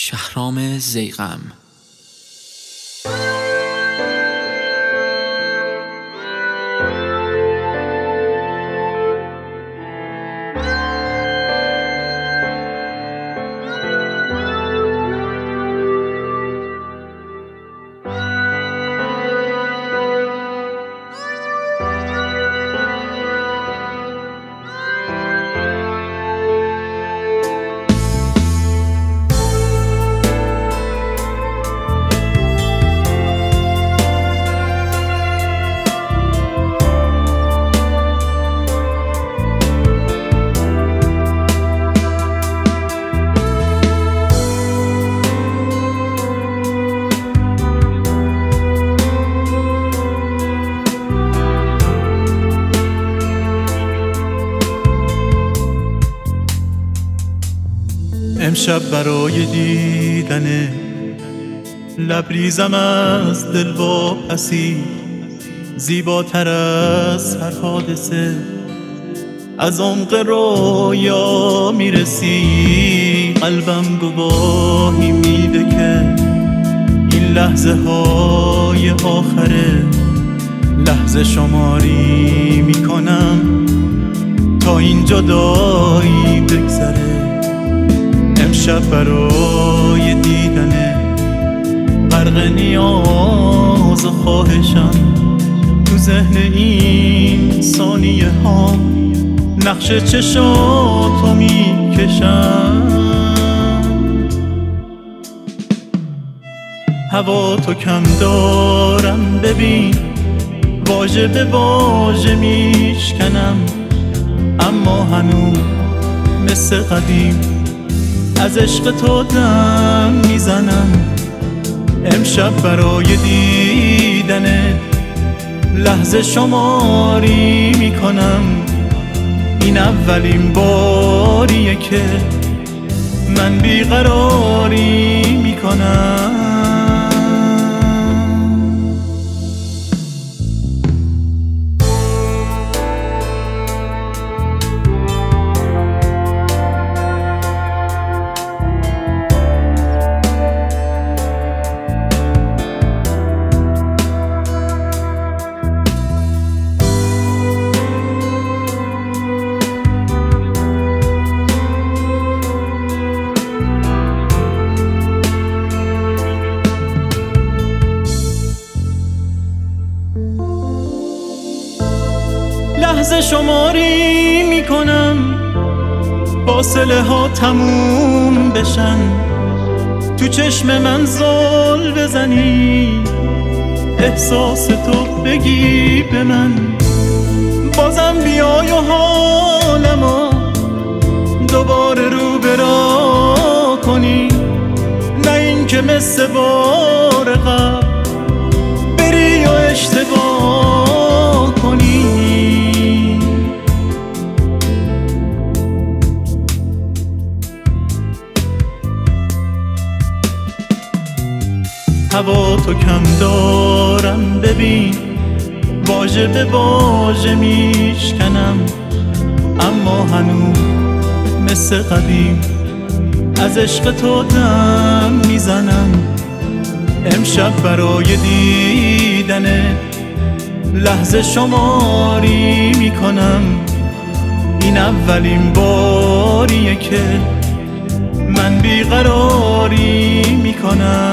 شهرام ضیغم. امشب برای دیدن لبریزم از دل واپسی، زیباتر از هر حادثه از عمق رویا میرسی. قلبم گواهی میده که این لحظه های آخره، لحظه شماری میکنم تا این جدایی بگذره. امشب برای دیدن غرق نیاز و خواهشم، تو ذهن این ثانیه ها نقش چشاتو میکشم. هوا تو کم دارم ببین، واژه به واژه میشکنم، اما هنوز مثل قدیم از عشق تو دم میزنم. امشب برای دیدن لحظه شماری میکنم، این اولین باریه که من بیقراری میکنم. لحظه شماری میکنم، فاصله ها تموم بشن، تو چشم من زل بزنی، احساس تو بگی به من، بازم بیای و حالمو دوباره رو برا کنی، نه این که مثل بار قبل بری و اشتباه کنی. هوا تو کم دارم ببین، واژه به واژه میشکنم، اما هنوز مثل قدیم از عشق تو دم میزنم. امشب برای دیدن لحظه شماری میکنم، این اولین باریه که من بیقراری میکنم.